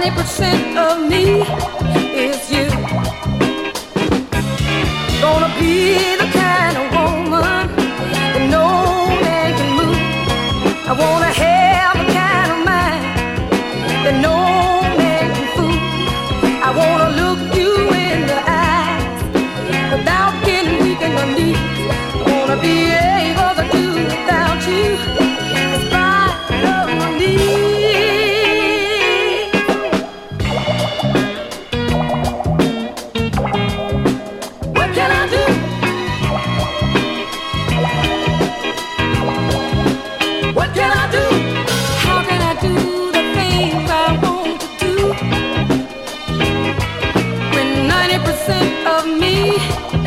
90% of me is you. Gonna be the kind of woman that no man can move. I wanna have the kind of mind that no man can fool. I wanna look you in the eyes without getting weak in the knees. I wanna be able to do without you in spite of my needs. What can I do? What can I do? How can I do the things I want to do when 90% of me